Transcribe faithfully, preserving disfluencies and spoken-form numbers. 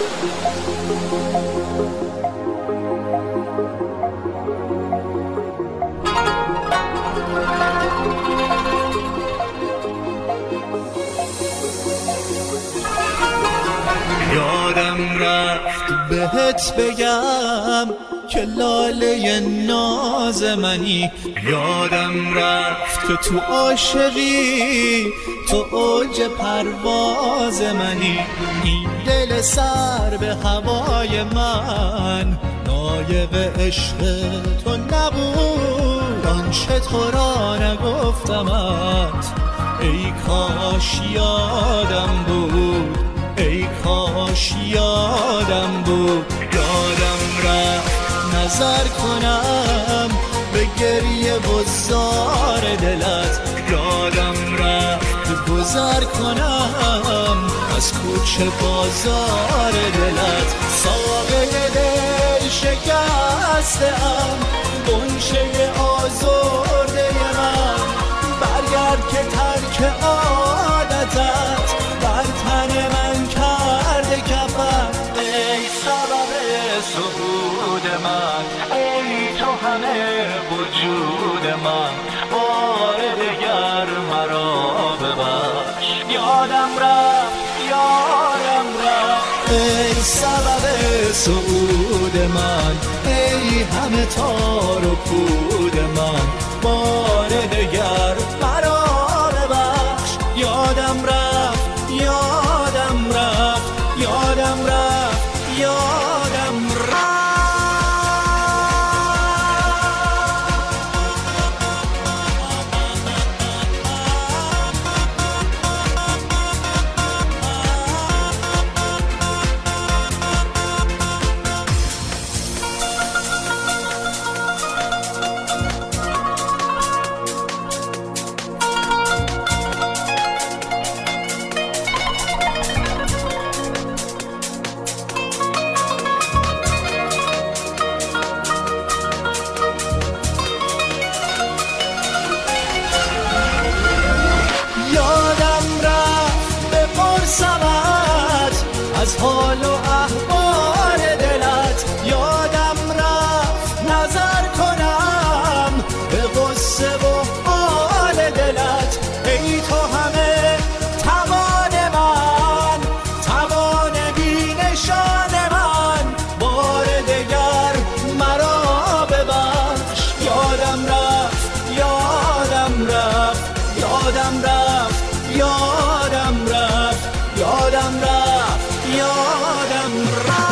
یادم رفت بهت بگم که لاله ناز منی، یادم رفت که تو عاشقی تو اوج پرواز منی. این دل سر به هوای من نایب عشق تو نبود، آنچه تو را نگفتمت ای کاش یادم بود، ای کاش یادم بود. یادم رفت نظر کنم به گریه و زار دلت، یادم رفت گذر کنم از کوچه بازار دلت. ساقه دل شکسته ام، غنچه آزرده من، برگرد که ترک عادتت بر تن من کرده کفن. ای سبب صعود من، ای تو همه وجود من، بار دگر مرا ببخش. یادم رفت یادم رفت ای سبب صعود من، ای همه تار و پود من، بار دگر مرا ببخش. یادم رفت یادم رفت یادم رفت یادم رفت. از حال و احوال دلت، یادم رفت نظر کنم به غصه و حال دلت. ای تو همه توان من، توان بی نشان من، بار دگر مرا ببخش. یادم رفت یادم رفت یادم رفت یادم رفت یادم رفت یادم رفت.